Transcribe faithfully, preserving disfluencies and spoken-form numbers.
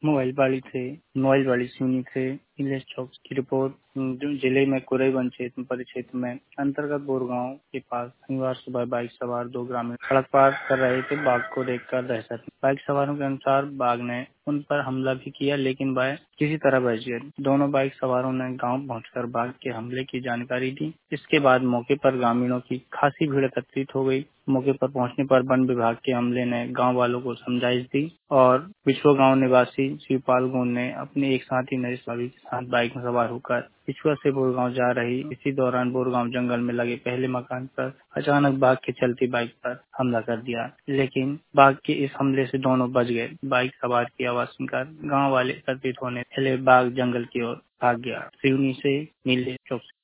मोबाइलवाड़ी से मोबाइलवाड़ी सिवनी से नीलेश चौक की रिपोर्ट। जो जिले में कुरेवन क्षेत्र परिक्षेत्र में अंतर्गत बोरगांव के पास शनिवार सुबह बाइक सवार दो ग्रामीण सड़क पार कर रहे थे। बाघ को देखकर दहशत में बाइक सवारों के अनुसार बाघ ने उन पर हमला भी किया, लेकिन वह किसी तरह बच गए। दोनों बाइक सवारों ने गांव पहुंचकर बाघ के हमले की जानकारी दी। इसके बाद मौके पर ग्रामीणों की खासी भीड़ एकत्रित हो गई। मौके पर पहुंचने पर वन विभाग के अमले ने गांव वालों को समझाइश दी और बिछुआ गांव निवासी शिवपाल गोंड ने अपने एक साथी नरेश भाभी के साथ बाइक में सवार होकर बिछुआ से बोरगांव जा रही। इसी दौरान बोरगांव जंगल में लगे पहले मकान पर अचानक बाघ के चलती बाइक पर हमला कर दिया, लेकिन बाघ के इस हमले से दोनों बच गए। बाइक सवार की आवाज सुनकर गाँव वाले एकत्रित होने पहले बाघ जंगल की ओर भाग गया। सिवनी से नीलेश चौक।